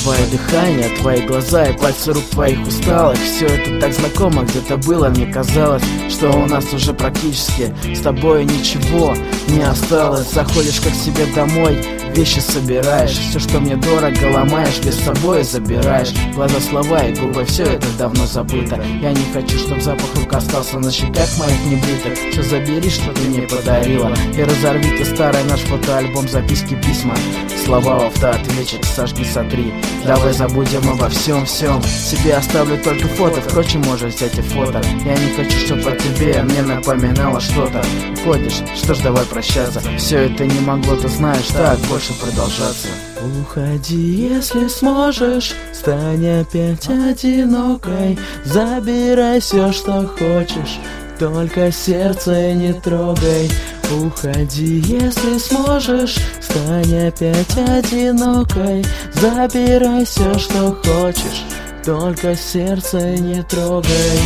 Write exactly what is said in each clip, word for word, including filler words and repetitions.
твое дыхание, твои глаза и пальцы рук твоих усталых. Все это так знакомо, где-то было, мне казалось, что у нас уже практически с тобой ничего не осталось. Заходишь как к себе домой, вещи собираешь, все, что мне дорого, ломаешь, без собой забираешь. Глаза, слова и губы, все это давно забыто. Я не хочу, чтоб запах рук остался на щеках моих небритых. Все забери, что ты мне подарила, и разорви ты старый наш фотоальбом, записки, письма, слова в автоответчик, сожги, сотри. Давай забудем обо всем, всем. Себе оставлю только фото, впрочем, можешь взять и фото. Я не хочу, чтоб о тебе мне напоминало что-то. Уходишь, что ж, давай прощаться. Все это не могло, ты знаешь, так больше продолжаться. Уходи, если сможешь, стань опять одинокой. Забирай все, что хочешь, только сердце не трогай. Уходи, если сможешь, стань опять одинокой. Забирай все, что хочешь, только сердце не трогай.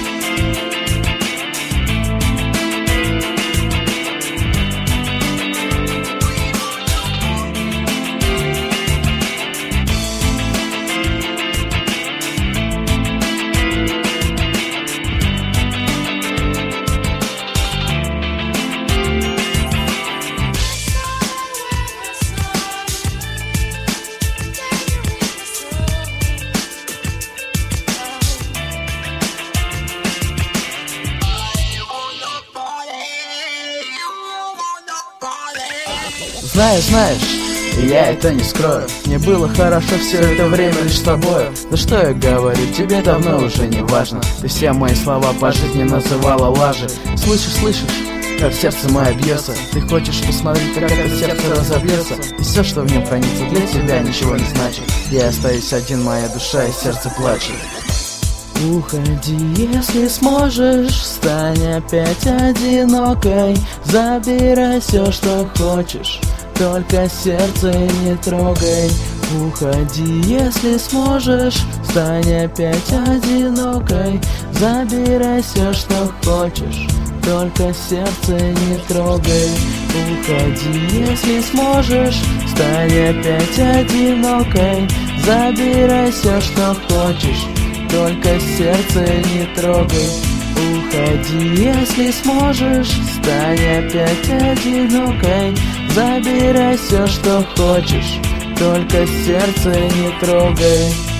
Знаешь, знаешь, я это не скрою, мне было хорошо все это время лишь с тобою. Да что я говорю, тебе давно уже не важно. Ты все мои слова по жизни называла лажи. Слышишь, слышишь, как сердце мое бьется. Ты хочешь посмотреть, как это сердце разобьется, и все, что в нем хранится, для тебя ничего не значит. Я остаюсь один, моя душа и сердце плачет. Уходи, если сможешь, стань опять одинокой. Забирай все, что хочешь, только сердце не трогай. Уходи, если сможешь, стань опять одинокой. Забирай все, что хочешь, только сердце не трогай. Уходи, если сможешь, стань опять одинокой. Забирай все, что хочешь, только сердце не трогай. Уходи, если сможешь, стань опять одинокой. Забирай все, что хочешь, только сердце не трогай.